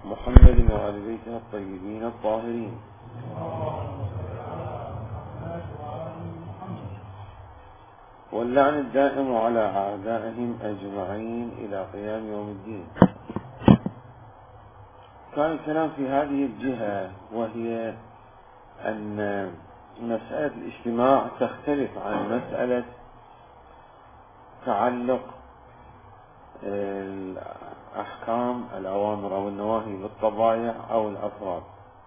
محمد وآل بيته الطيبين الطاهرين. واللعن الدائم على أعدائهم أجمعين إلى قيام يوم الدين. كان الكلام في هذه الجهة، وهي أن مسألة الاجتماع تختلف عن مسألة تعلق الأحكام الأوامر أو النواهي بالطبائع أو الأفراد،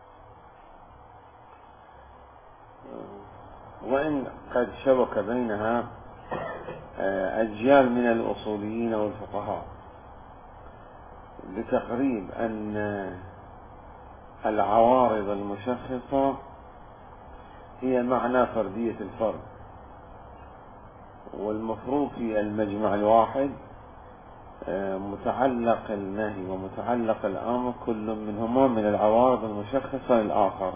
وإن قد شبك بينها أجيال من الأصوليين والفقهاء بتقريب أن العوارض المشخصة هي معنى فردية الفرد، والمفروض في المجمع الواحد متعلق النهي ومتعلق الأمر كل منهما من العوارض المشخصة للآخر.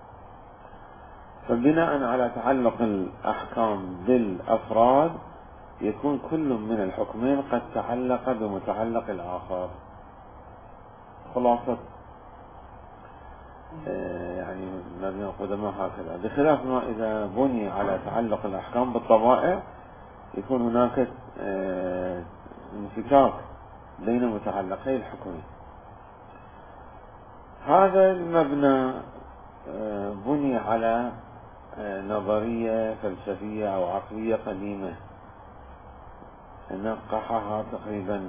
فبناء على تعلق الأحكام بالأفراد يكون كل من الحكمين قد تعلق بمتعلق الآخر. خلاصة يعني مبنى القدماء هكذا، بخلاف ما إذا بني على تعلق الأحكام بالطبائع يكون هناك انفكاك بين متعلقي الحكمين. هذا المبنى بني على نظرية فلسفية أو عقلية قديمة نقحها تقريبا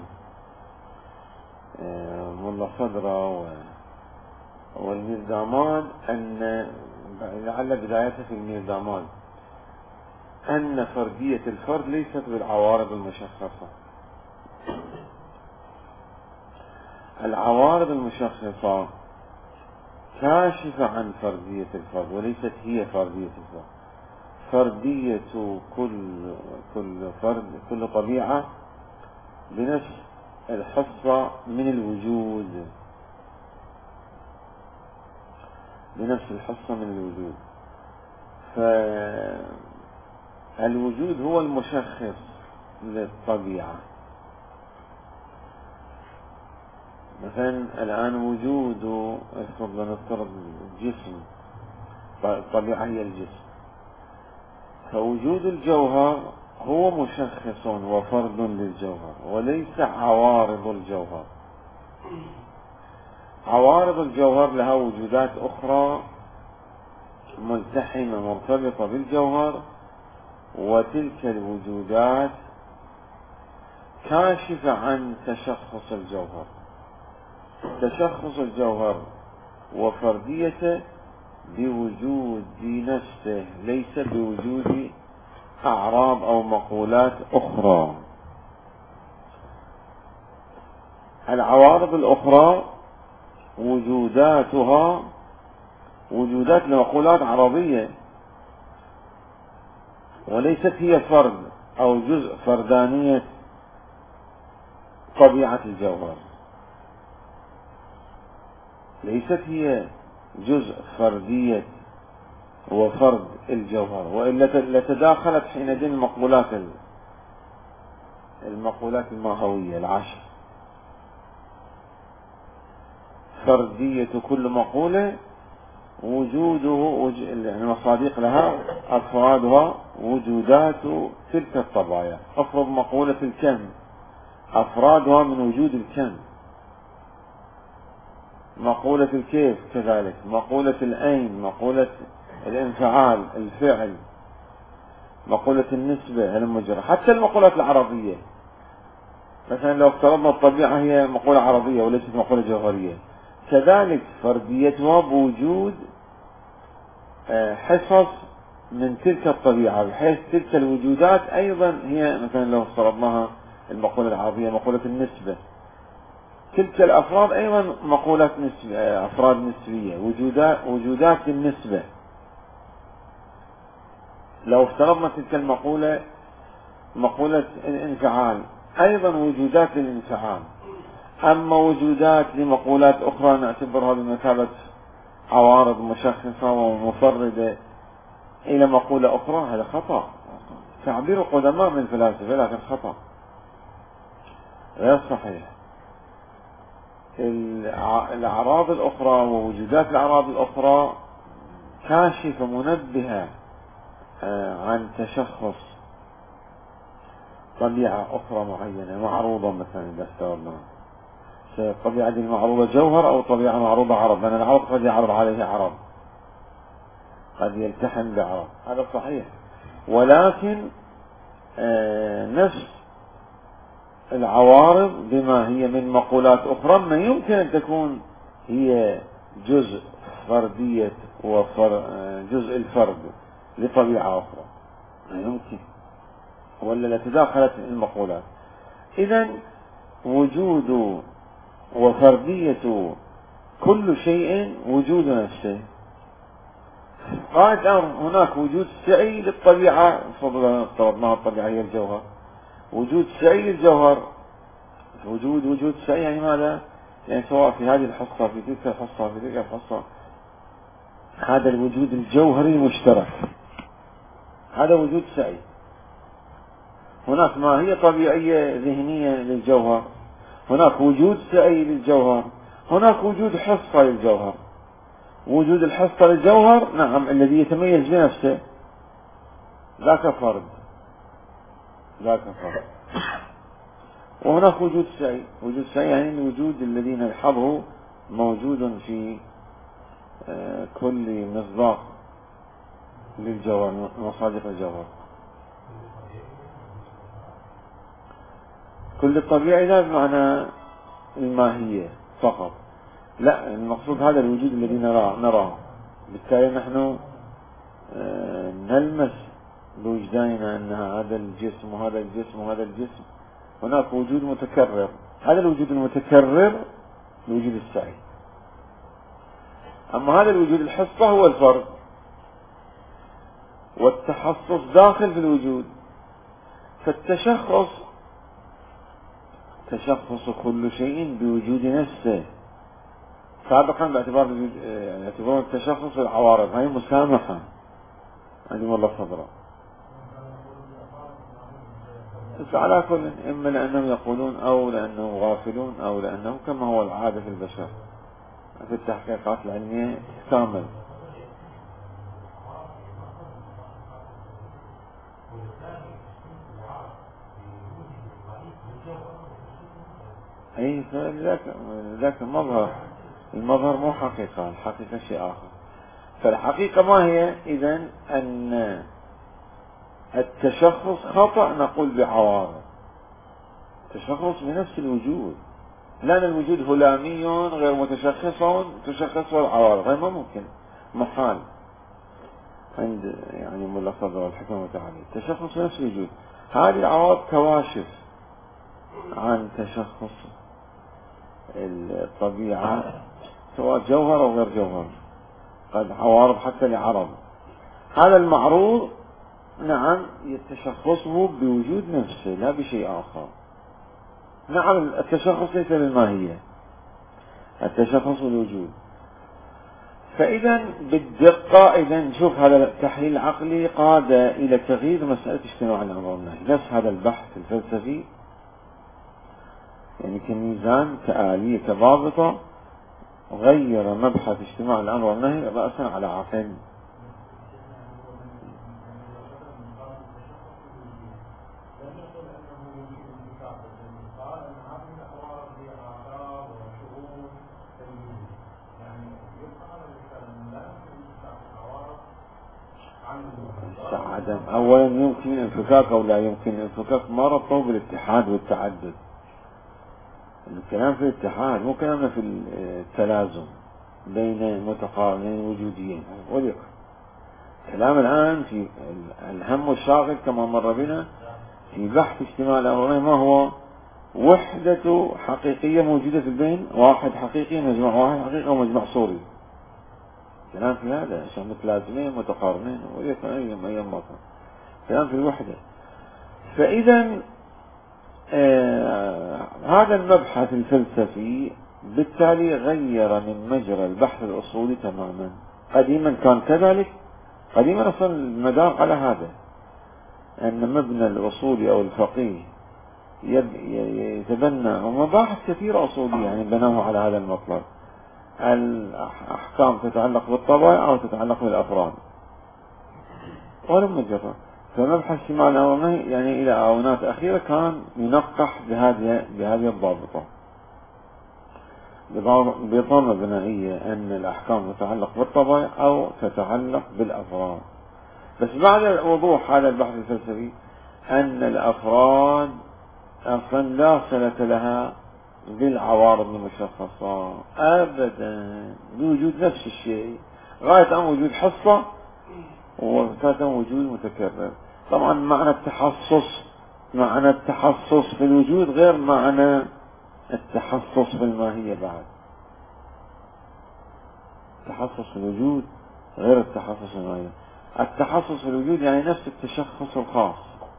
ملا صدرة والميردامان، أن لعل بدايته في الميردامان أن فردية الفرد ليست بالعوارض المشخصة. العوارض المشخصة كاشفة عن فردية الفرد وليست هي فردية الفرد. فردية كل فرد، كل طبيعة بنفس الحصة من الوجود، بنفس الحصة من الوجود. فالوجود هو المشخص للطبيعة. مثلا الآن وجود نفترض الجسم، الطبيعة هي الجسم، فوجود الجوهر هو مشخص وفرد للجوهر وليس عوارض الجوهر. عوارض الجوهر لها وجودات أخرى ملتحمة مرتبطة بالجوهر، وتلك الوجودات كاشفة عن تشخص الجوهر. تشخص الجوهر وفرديته بوجود نفسه، ليس بوجود أعراض أو مقولات أخرى. العوارض الأخرى وجوداتها وجودات لمقولات عرضية، وليست هي فرد أو جزء فردانية طبيعة الجوهر، ليست هي جزء فردية وفرد الجوهر، وإلا لتداخلت حينئذ المقولات الماهوية العشر. فردية كل مقولة وجوده يعني مصادق لها أفرادها وجودات تلك الطبائع. أفرض مقولة الكم، أفرادها من وجود الكم. مقولة الكيف كذلك، مقولة الأين، مقولة الانفعال، الفعل، مقولة النسبة، المجرى، حتى المقولات العرضية. مثلا لو افترضنا الطبيعة هي مقولة عرضية وليست مقولة جوهرية، كذلك فرديتها بوجود حصص من تلك الطبيعة، بحيث تلك الوجودات أيضا هي مثلا لو افترضناها المقولة العرضية مقولة النسبة، تلك الأفراد أيضا مقولات نسبية، أفراد نسبية، وجودات بالنسبة. لو افترضنا تلك المقولة مقولة الانفعال أيضا وجودات للانفعال. أما وجودات لمقولات أخرى نعتبرها بمثابة عوارض مشخصة ومفردة إلى مقولة أخرى، هذا خطأ. تعبير قدماء من الفلاسفة، لكن خطأ غير صحيح. الأعراض الأخرى ووجودات الأعراض الأخرى كاشفة منبهة عن تشخص طبيعة أخرى معينة معروضة، مثلا إذا افترضنا الطبيعة دي المعروضة جوهر أو طبيعة معروضة عرض، لأن العرض قد يعرض عليه عرض، قد يلتحم بعرض، هذا صحيح. ولكن نفس العوارض بما هي من مقولات أخرى ما يمكن أن تكون هي جزء فردية جزء الفرد لطبيعة أخرى، ما يمكن، ولا لتداخلت المقولات. إذن وجود وفردية كل شيء وجود نفسه. قاعد هناك وجود سعي للطبيعة، افترضناها الطبيعة هي الجوهر، وجود سعي للجوهر، وجود سعي يعني ماذا؟ يعني سواء في هذه الحصة في تلك الحصة في تلك الحصة، هذا الوجود الجوهري المشترك، هذا وجود سعي. هناك ما هي طبيعية ذهنية للجوهر، هناك وجود سعي للجوهر، هناك وجود حصة للجوهر. وجود الحصة للجوهر نعم الذي يتميز بنفسه، ذاك فرد، ذاك فرد. وهناك وجود سعي، وجود سعي يعني الوجود الذي نلحظه موجود في كل مصداق للجوهر، مصادق الجوهر. كل الطبيعي لا بمعنى الماهية فقط، لا، المقصود هذا الوجود الذي نراه. بالتالي نحن نلمس بوجداننا أن هذا الجسم وهذا الجسم وهذا الجسم، هناك وجود متكرر، هذا الوجود المتكرر الوجود السعي. أما هذا الوجود الحصة هو الفرد والتحصص داخل في الوجود. فالتشخص تشخص كل شيء بوجود نفسه. سابقا باعتبار يعتبرون التشخص بالعوارض، هاي مسامحة، هذه والله صدرا. على كل، إما لأنهم يقولون أو لأنهم غافلون أو لأنهم كما هو العادة في البشر في التحقيقات العلمية كامل. أي ذاك المظهر مو حقيقة، الحقيقة شيء آخر. فالحقيقة ما هي؟ إذن أن التشخص خطأ نقول بعوارض، تشخص بنفس الوجود، لأن الوجود هلامي غير متشخص، تشخص العوارض، هذا ما ممكن، محال عند يعني ملا صدر والحكمة وتعالي. تشخص بنفس الوجود، هذه العوارض كواشف عن تشخص الطبيعة سواء جوهر أو غير جوهر، قد عوارض حتى لعرض. هذا المعروض نعم يتشخصه بوجود نفسه لا بشيء آخر. نعم التشخص ليس للماهية، التشخص الوجود. فإذا بالدقة إذا نشوف هذا التحليل العقلي قاد إلى تغيير مسألة اجتماع الأمر والنهي. نفس هذا البحث الفلسفي يعني كميزان كآلية كضابطة غير مبحث اجتماع الأمر والنهي رأسا على عقل. عدم أولا يمكن انفكاك أو لا يمكن انفكاك، ما ربطه بالاتحاد والتعدد. الكلام في الاتحاد مو كلامنا في التلازم بين متقارنين وجوديين. ولكن كلام الآن في الهم والشاغل كما مر بنا في بحث اجتماع الأمرين ما هو؟ وحدة حقيقية موجودة في البين، واحد حقيقي مجموع واحد حقيقي ومجموع صوري. كلام في هذا عشان متلازمين متقارنين وليكن أي مطر، كلام في الوحدة. فإذا هذا المبحث الفلسفي بالتالي غير من مجرى البحث الأصولي تماما. قديما كان كذلك، قديما أصلا المدار على هذا أن مبنى الأصولي أو الفقيه يتبنى ومباحث كثيرة أصولية يعني بنوه على هذا المطلب. الأحكام تتعلق بالطبع أو تتعلق بالأفراد ولم نجرى. فمبحث شمال الأمر يعني إلى آونات أخيرة كان ينقح بهذه الضابطة بضابطة بنائية أن الأحكام تتعلق بالطبع أو تتعلق بالأفراد. بس بعد وضوح هذا البحث الفلسفي أن الأفراد أصلا لا صلة لها بالعوارض المشخصة أبدا، بوجود نفس الشيء غاية أن وجود حصة وغاية وجود متكرر. طبعا معنى التحصص في الوجود غير معنى التحصص في الماهية. بعد التحصص في الوجود غير التحصص في الماهية. التحصص في الوجود يعني نفس التشخص الخاص،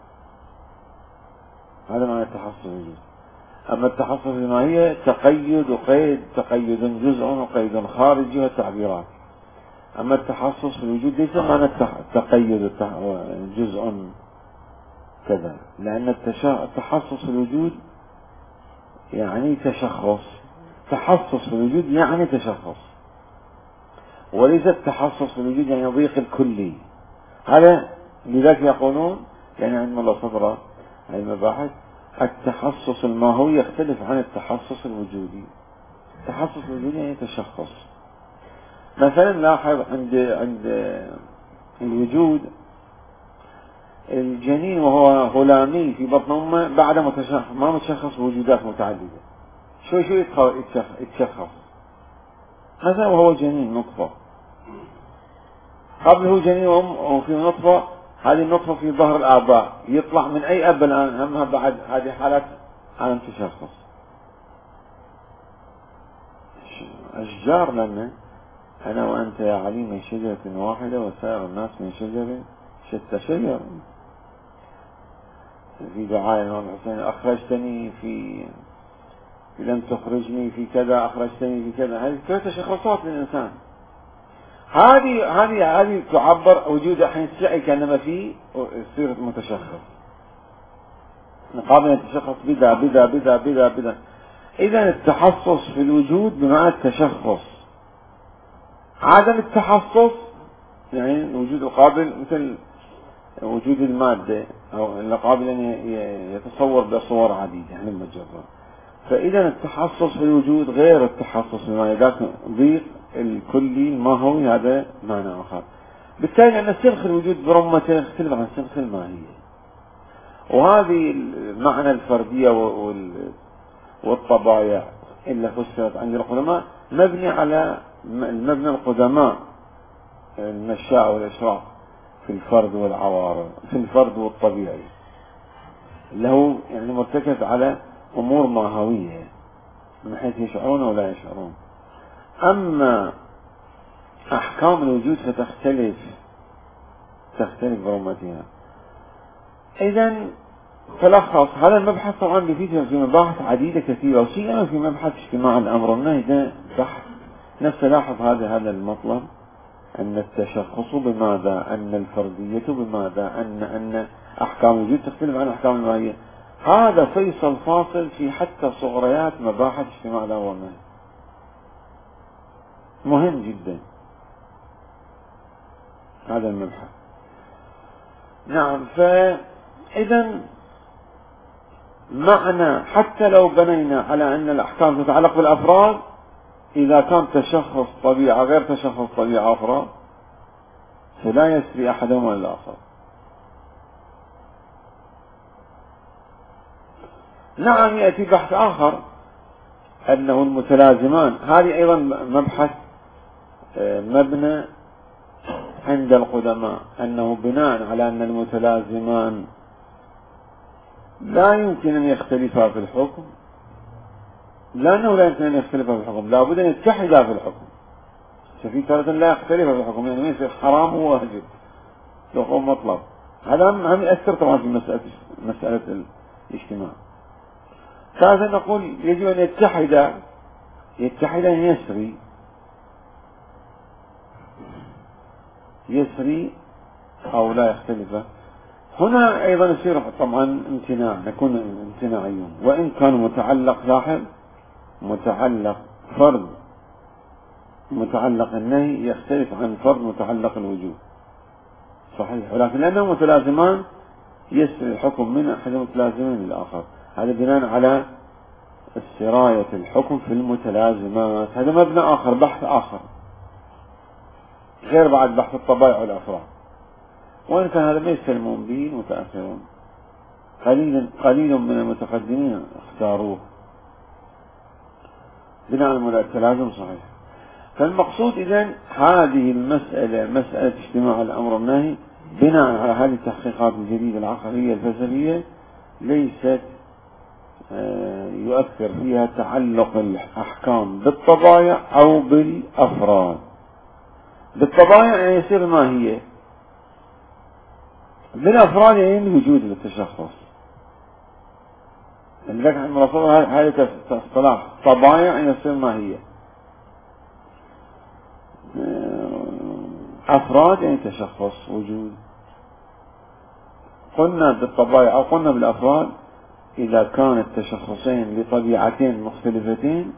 هذا معنى التحصص في الوجود. أما التحصص في الماهية تقيد وقيد، تقيد جزء وقيد خارجي والتعبيرات. أما التحصص في الوجود ليس معنى التقيد جزء كذا، لأن التحصص في الوجود يعني تشخص. تحصص في الوجود يعني تشخص، وليس التحصص في الوجود يعني ضيق الكلي. هذا لذلك يقولون يعني عندما الله صدر هذه المباحث التحصص الماهوي يختلف عن التحصص الوجودي. التحصص الوجودي يعني تشخص. مثلا لاحظ عند الوجود الجنين وهو غلامي في بطن امه بعد ما متشخص بوجودات متعددة شوي يتشخص. هذا وهو جنين نطفة، قبله جنين وفي نطفة، هذه النطفة في ظهر الآباء يطلع من أي أب الآن همها بعد هذه حالات عالم تشخص. أشجار لنا أنا وأنت يا علي من شجرة واحدة وسائر الناس من شجرة شتى. شجر في دعاية الإمام الحسين أخرجتني في لم تخرجني في كذا، أخرجتني في كذا. هذه كلها تشخصات للإنسان. هذه تعبر وجود حين الشيء كأنما فيه صيغة متشخص قابل يتشخص بدا. إذا التحصص في الوجود بمعنى التشخص. عدم التحصص يعني الوجود القابل مثل وجود المادة أو القابل أن يتصور بصور عديدة يعني المجرة. فإذا التحصص في الوجود غير التحصص في الماهية، ذاك ضيق الكلي الماهوي هذا معنى آخر. بالتالي أن سلخ الوجود برمته يختلف عن سلخ الماهية. وهذه المعنى الفردية والطبايع إلا فسرت عند العلماء مبني على المبنى القدماء المشاء والإشراق في الفرد والعوارض، في الفرد والطبيعي اللي هو يعني مرتكز على أمور ماهوية من حيث يشعرون ولا يشعرون. أما أحكام الوجود فتختلف برمتها. إذا تلخص هذا المبحث طبعا بفيد في مباحث عديدة كثيرة، وسيما في مبحث اجتماع الأمر والنهي ده بحث نفسه. لاحظ هذا المطلب أن التشخص بماذا، أن الفردية بماذا، أن أحكام الوجود تختلف عن أحكام الماهية. هذا فيصل فاصل في حتى صغريات مباحث اجتماع الأمر والنهي، مهم جدا هذا المبحث. نعم. فإذا معنى حتى لو بنينا على أن الأحكام تتعلق بالأفراد، إذا كان تشخص طبيعة غير تشخص طبيعة أخرى فلا يسري أحدهما الآخر. نعم. يأتي بحث آخر أنه المتلازمان، هذه أيضا مبحث مبنى عند القدماء، أنه بناء على أن المتلازمان لا يمكن أن يختلفا في الحكم، لأنه لا يمكن أن يختلفا في الحكم، لا بد أن يتحدا في الحكم. ففي تارة لا يختلفا في الحكم، يعني ما يصير حرام وواجب لو مطلب. هذا هم يأثر طبعا في مسألة الاجتماع. ثالثا نقول يجب أن يتحدا يسري أو لا يختلف. هنا أيضا يصير طبعا امتناع، يكون امتناعيون، وإن كان متعلق لاحظ متعلق فرض متعلق النهي يختلف عن فرض متعلق الوجوب، صحيح، ولكن لأنهم متلازمان يسري الحكم من أحد المتلازمين للآخر. هذا بناء على سراية الحكم في المتلازمات، هذا مبنى آخر، بحث آخر غير بعد بحث الطبائع والأفراد، وإن كان هذا ما يسلمون به المتأخرون، قليل من المتقدمين اختاروه بناء على التلازم، صحيح. فالمقصود إذن هذه المسألة، مسألة اجتماع الأمر والنهي بناء على هذه التحقيقات الجديدة العقلية الفلسفية ليست يؤثر فيها تعلق الأحكام بالطبائع أو بالأفراد. بالطبائع يعني يصير ما هي، بالأفراد يعني الوجود للتشخص. لذلك عند الرسول هذا اصطلاح طبائع يعني يصير ما هي، أفراد يعني تشخص وجود. قلنا بالطبائع أو قلنا بالأفراد إذا كان التشخصين لطبيعتين مختلفتين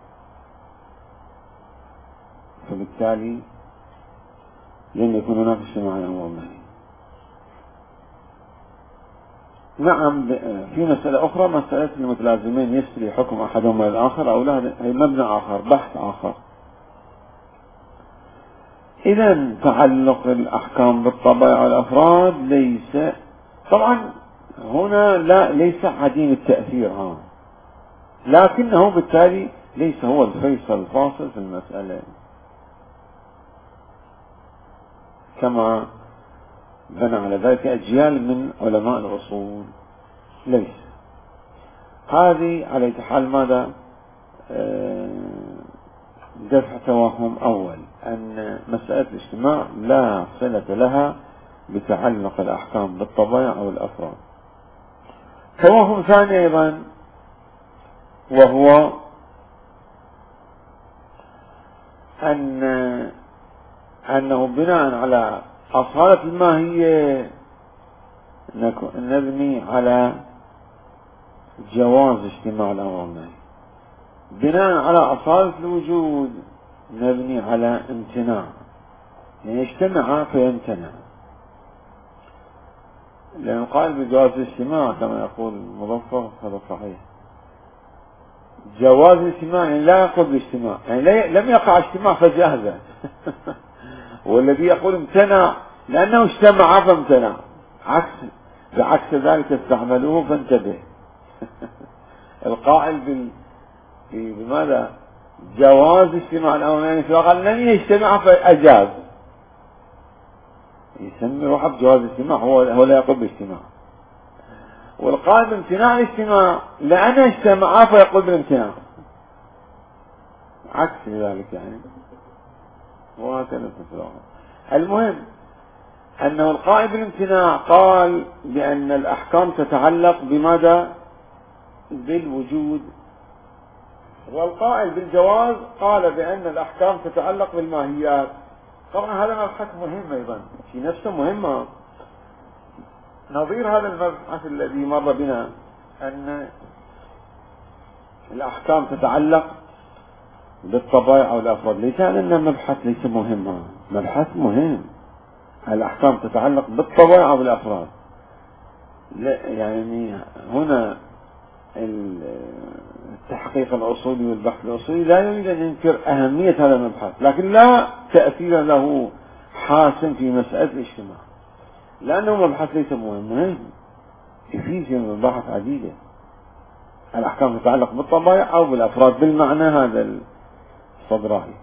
فبالتالي لن يكون هناك اجتماع الأمر والنهي. نعم، في مسألة أخرى، مسألة المتلازمين يسري حكم أحدهما للآخر أو لا، هي مبنى آخر، بحث آخر. إذا تعلق الأحكام بالطبائع والأفراد ليس طبعا هنا ليس عديم التأثير، لكنه بالتالي ليس هو الفيصل الفاصل في المسألة كما بنى على ذلك أجيال من علماء الأصول. ليس هذه على حال ماذا دفع توهم أول أن مسألة الاجتماع لا صلة لها بتعلق الأحكام بالطبائع أو الأفراد. توهم ثاني أيضا وهو أنه بناء على أصالة الماهية نبني على جواز اجتماع الأمر والنهي، بناء على أصالة الوجود نبني على امتناع، يعني يجتمع فيمتنع. لأن قال بجواز الاجتماع كما يقول المظفر هذا صحيح، جواز الاجتماع يعني لا يقول بالاجتماع، يعني لم يقع اجتماع فجاز والذي يقول امتنع لأنه اجتمع فامتنع، بعكس ذلك استعملوه فانتبه القائل بماذا جواز اجتماع الأمرين فقال لم يجتمع فأجاز، يسمي روحه بجواز الاجتماع، هو لا يقول باجتماع. والقائل بامتناع الاجتماع لأن اجتمع فيقول بالامتناع، عكس ذلك يعني، وهكذا. المهم أنه القائل بالامتناع قال بأن الأحكام تتعلق بماذا بالوجود، والقائل بالجواز قال بأن الأحكام تتعلق بالماهيات. طبعا هذا مبحث مهم أيضا في نفسه مهمة، نظير هذا المبحث الذي مر بنا أن الأحكام تتعلق بالطبائع أو الأفراد. ليس أن المبحث ليس مهما، مبحث مهم، الأحكام تتعلق بالطبائع أو بالأفراد. يعني هنا التحقيق الأصولي والبحث الأصولي لا يريد أن ينكر أهمية هذا المبحث، لكن لا تأثير له حاسم في مسألة الاجتماع، لأنه مبحث ليس مهم يفيد في مباحث عديدة. الأحكام تتعلق بالطبائع أو بالأفراد بالمعنى هذا الصدراني،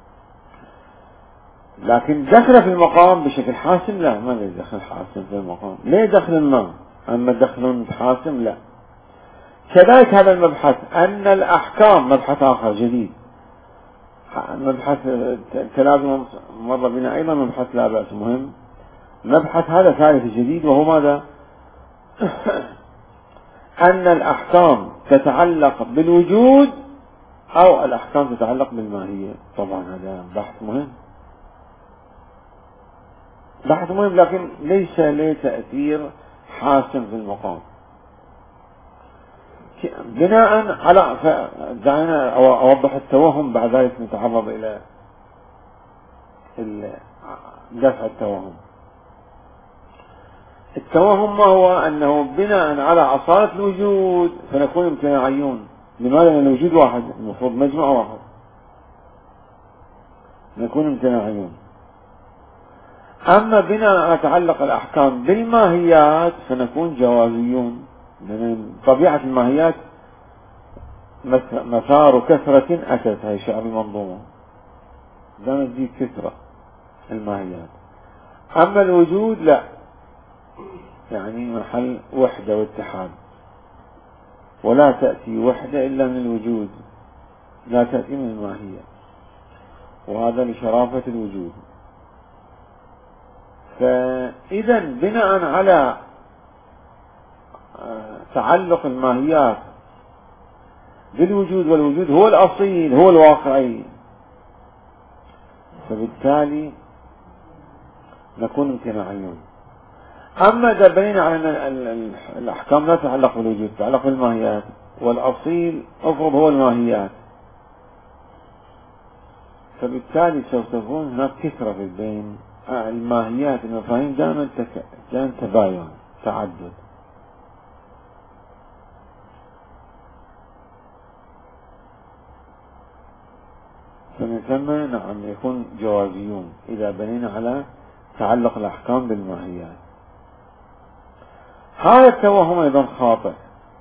لكن دخل في المقام بشكل حاسم لا، ما ليه دخل حاسم في المقام، ليه دخل ما، أما دخل حاسم لا. كذلك هذا المبحث أن الأحكام مبحث آخر جديد، مبحث التلازم مر بنا أيضا، مبحث لا بأس مهم. مبحث هذا ثالث جديد وهو ماذا أن الأحكام تتعلق بالوجود أو الأحكام تتعلق بالماهية. طبعا هذا بحث مهم، بحث مهم، لكن ليس له تأثير حاسم في المقام. بناء على دعنا أوضح التوهم، بعد ذلك نتعرض إلى دفع التوهم. التوهم ما هو؟ أنه بناء على أصالة الوجود فنكون امتناعيون. لماذا؟ لأن الوجود واحد، المفروض مجمع واحد، نكون امتناعيون. أما بناء على تعلق الأحكام بالماهيات فنكون جوازيون، لأن طبيعة الماهيات مثار كثرة أتت، هي شعر المنظومة دائما تجي كثرة الماهيات. أما الوجود لا، يعني محل وحدة واتحاد، ولا تأتي وحدة إلا من الوجود، لا تأتي من الماهية، وهذا لشرافة الوجود. فإذا بناء على تعلق الماهيات بالوجود، والوجود هو الأصيل هو الواقعي، فبالتالي نكون امتناعيون. أما إذا بنينا على أن الأحكام لا تتعلق بالوجود، تتعلق بالماهيات، والأصيل أفرض هو الماهيات، فبالتالي سوف تكون هناك كثرة في بين الماهيات، المفاهيم دائما تباين، تعدد. فمن ثم نعم يكون جوازيون إذا بنينا على تعلق الأحكام بالماهيات. هذا التوهم أيضا خاطئ،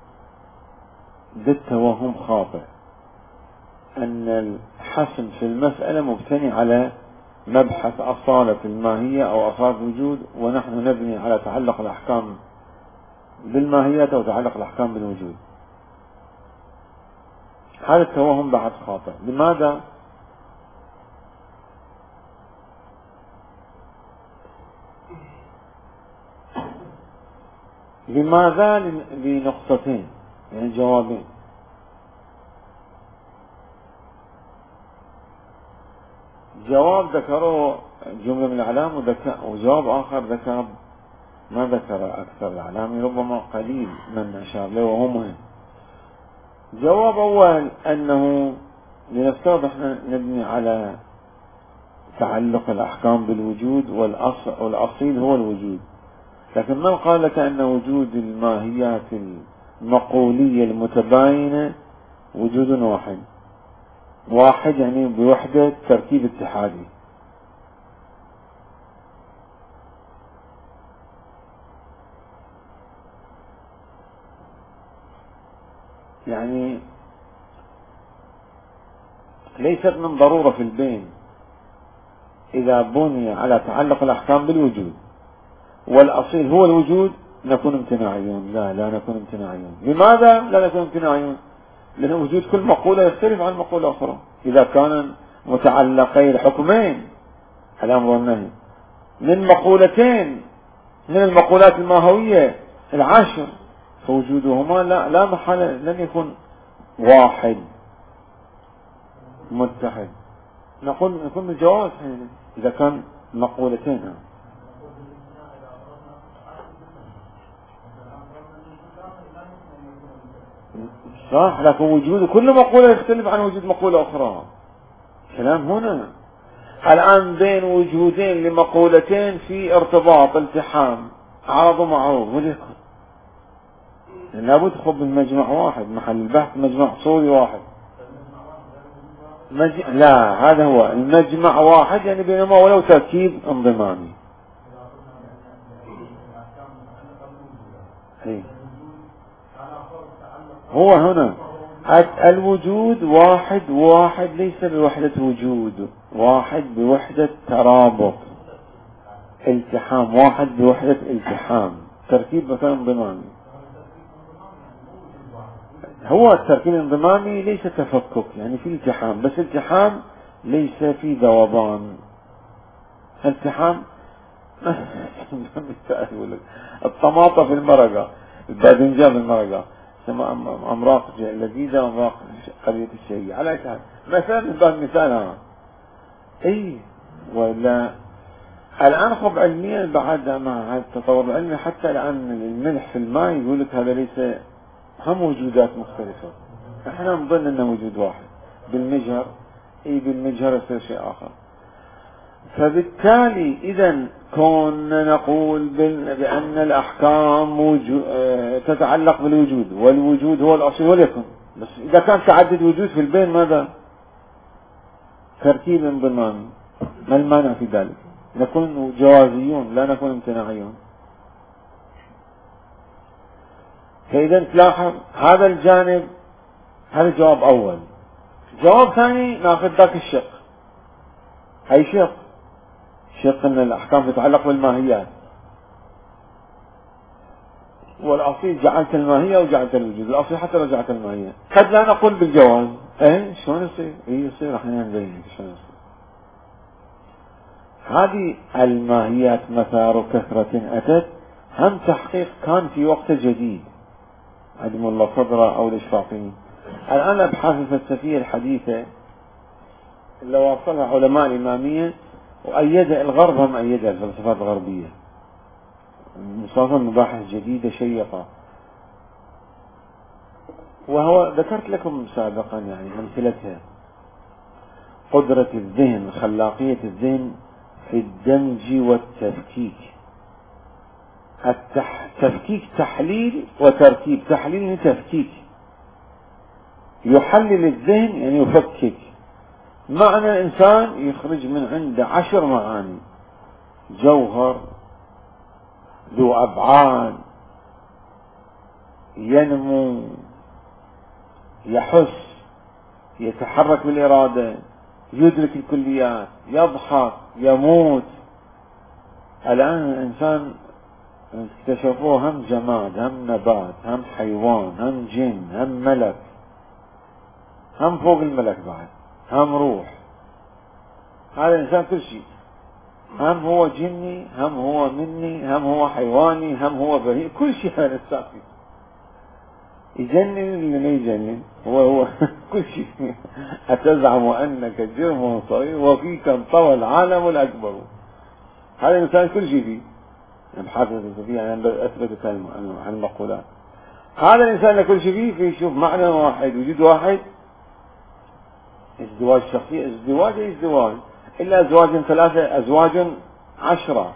ده التوهم خاطئ، أن الحسم في المسألة مبتني على مبحث أصالة الماهية أو أصالة الوجود، ونحن نبني على تعلق الأحكام بالماهيات أو تعلق الأحكام بالوجود. هذا التوهم بعد خاطئ. لماذا؟ لماذا؟ لنقطتين، يعني جوابين. جواب ذكره جملة من الأعلام، وجواب آخر ذكر ما ذكر أكثر الأعلام، ربما قليل من أشار له وهو مهم. جواب أول أنه لنفترض احنا نبني على تعلق الأحكام بالوجود، والأصيل هو الوجود، لكن من قال لك أن وجود الماهيات المقولية المتباينة وجود واحد؟ واحد يعني بوحدة تركيب اتحادي. يعني ليست من ضرورة في البين إذا بني على تعلق الأحكام بالوجود والأصيل هو الوجود نكون امتناعيون. لا نكون امتناعيون. لماذا لا نكون امتناعيون؟ لأن وجود كل مقولة يختلف عن مقولة أخرى. إذا كان متعلقي الحكمين الأمر والنهي من مقولتين من المقولات الماهوية العشر، فوجودهما لا محالة لن يكون واحد متحد. نقول بالجواز إذا كان مقولتين. صح، لكن وجود كل مقولة يختلف عن وجود مقولة أخرى. كلام هنا الآن بين وجودين لمقولتين في ارتباط التحام عرض ومعروض، وجه لابد تخب المجمع واحد، محل البحث مجمع صوري واحد. لا، هذا هو المجمع واحد، يعني بينما ولو تركيب انضمامي. هو هنا الوجود واحد ليس بوحدة وجود، واحد بوحدة ترابط التحام، واحد بوحدة التحام، تركيب مثلا انضمامي. هو التركيب الانضمامي ليس تفكك، يعني في التحام، بس التحام ليس في ذوبان. التحام الطماطة في المرقة، الباذنجان في المرقة، أمراق لذيذة وأمراق قليلة الشهية على كان مثلا من باب مثال. أي ولا الآن خب علميا بعد مع التطور العلمي حتى الآن الملح في الماء يقول لك هذا ليس، هم وجودات مختلفة. احنا نظن انه وجود واحد بالمجهر، بالمجهر يصير شيء آخر. فبالتالي إذا كنا نقول بأن الأحكام تتعلق بالوجود، والوجود هو الأصل وليكن. بس إذا كان تعدد وجود في البين ماذا؟ ترتيب انضمامي، ما المانع في ذلك؟ نكون جوازيون لا نكون امتناعيون. فإذا تلاحظ هذا الجانب، هذا جواب أول. جواب ثاني ناخذ ذاك الشق. أي شق أن الأحكام تتعلق بالماهيات، والأصيل جعلت الماهية وجعلت الوجود، الأصيل حتى لو جعلت الماهية. قد لا نقول بالجواز، شلون يصير؟ يصير احنا نبين شلون يصير. هذه الماهيات مثار كثرة أتت، هم تحقيق كان في وقت جديد عدم الله صدره أو الإشفاقين. الآن الأبحاث الفلسفية الحديثة اللي واصلها علماء الإمامية وأيد الغرب، هم أيدها الفلسفات الغربية، مصادفة مباحث جديدة شيقة. وهو ذكرت لكم سابقا يعني أمثلتها: قدرة الذهن، خلاقية الذهن في الدمج والتفكيك. التفكيك تحليل وتركيب. تحليل تفكيك، يحلل الذهن يعني يفكك. معنى الإنسان يخرج من عنده 10 معاني: جوهر، ذو أبعاد، ينمو، يحس، يتحرك بالإرادة، يدرك الكليات، يضحك، يموت. الآن الإنسان اكتشفوه هم جماد، هم نبات، هم حيوان، هم جن، هم ملك، هم فوق الملك بعد، هم روح. هذا الإنسان كل شيء، هم هو جني، هم هو مني، هم هو حيواني، هم هو بريء، كل شيء هذا الإنسان يجنن اللي ما يجنن، هو كل شيء. أتزعم أنك جرم صغير وفيك انطوى العالم الأكبر. هذا الإنسان كل شيء فيه. أبحاث الفلسفية يعني أثبتت عن المقولات. هذا الإنسان كل شيء فيه يشوف معنى واحد، وجود واحد. ازدواج شخصي، ازدواج إلا أزواج 3، أزواج 10.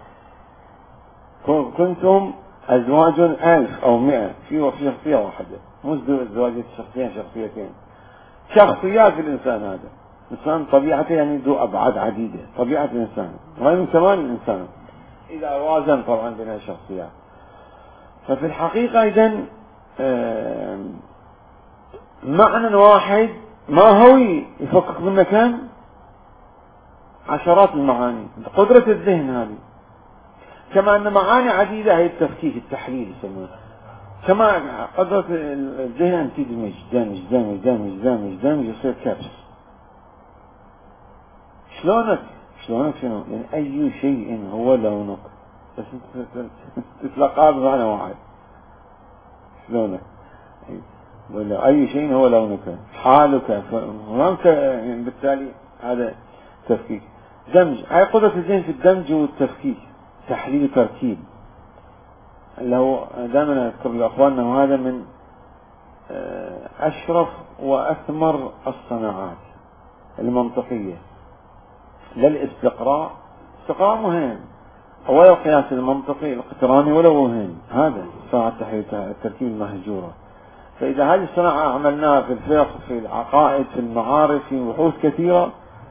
كنتم أزواج 1000 أو 100 في شخصية واحدة، مو ازدواج شخصيتين. شخصيات الإنسان هذا إنسان طبيعته يعني ذو أبعاد عديدة. طبيعة الإنسان ومن كمان الإنسان إذا وازن طبعا بين الشخصيات. ففي الحقيقة إذن معنى واحد ما هو يفكك منه كم؟ عشرات المعاني. قدرة الذهن هذه، كما أن معاني عديدة هي التفكيك، التحليل يسمونه. كما قدرة الذهن أن تدمج، دمج دمج دمج دمج دمج يصير كبس. شلونك شنو؟ يعني أي شيء هو لونك، بس تتلقاه بمعنى واحد. شلونك ولا أي شيء هو لونك، حالك، فهناك يعني بالتالي هذا تفكيك. دمج، هاي قدرة الذهن في الدمج والتفكيك، تحليل وتركيب. اللي هو دائما أذكر لأخواننا، وهذا من أشرف وأثمر الصناعات المنطقية. للاستقراء، استقراء مهم، ولا القياس المنطقي الاقتراني ولو مهم. هذا صناعة التركيب المهجورة. فإذا هذه الصناعة عملناها في الفقه، في العقائد، في المعارف، في بحوث كثيرة،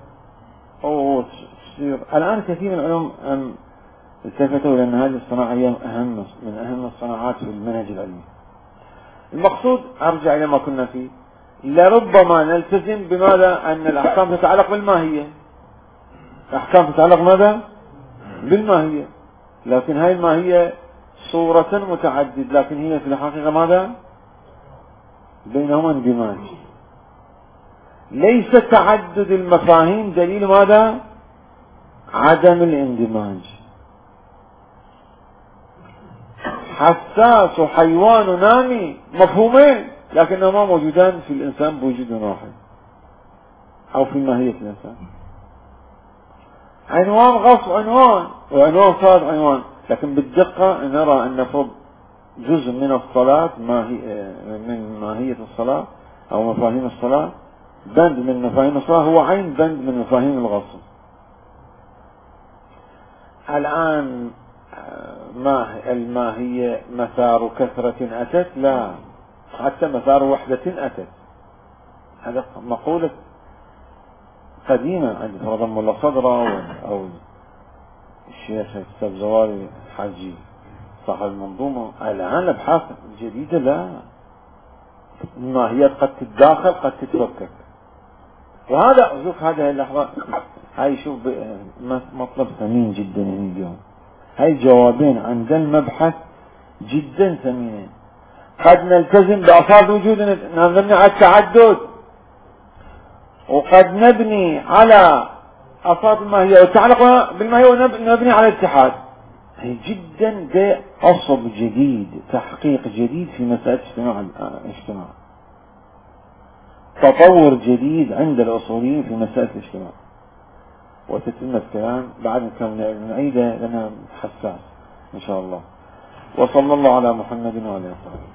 تصير الآن كثير من العلوم التفتوا لأن هذه الصناعة هي من أهم الصناعات في المنهج العلمي. المقصود أرجع إلى ما كنا فيه، لربما نلتزم بماذا؟ أن الأحكام تتعلق بالماهية. الأحكام تتعلق ماذا؟ بالماهية. لكن هاي الماهية صورة متعدد، لكن هي في الحقيقة ماذا؟ بينهما اندماج. ليس تعدد المفاهيم دليل ماذا؟ عدم الاندماج. حساس وحيوان نامي مفهومين، لكنهما موجودان في الإنسان بوجود واحد، أو في ماهية الإنسان. عنوان غصب عنوان، وعنوان صاد عنوان، لكن بالدقة نرى أن نفرض جزء من الصلاة من ماهية الصلاة أو مفاهيم الصلاة، بند من مفاهيم الصلاة هو عين بند من مفاهيم الغسل. الآن الماهية مثار كثرة أتت؟ لا، حتى مثار وحدة أتت. هذا مقولة قديمة عند فرضا ملا صدرة أو الشيخ السبزواري حاجي صاحب المنظومة. الآن الأبحاث الجديدة لا، الماهيات قد تتداخل قد تتفكك. وهذا شوف هذه اللحظة هاي شوف مطلب ثمين جدا اليوم. هاي جوابين عند المبحث جدا ثمينين. قد نلتزم بأصال وجود نبني على التعدد، وقد نبني على أصال الماهية وتعلق بالماهية ونبني على الاتحاد. هي جدا ده أصل جديد، تحقيق جديد في مسألة الاجتماع، تطور جديد عند الأصوليين في مسألة الاجتماع. وتتم الكلام بعد كم نعيده لنا حساس إن شاء الله. وصلى الله على محمد وعلى آله وصحبه.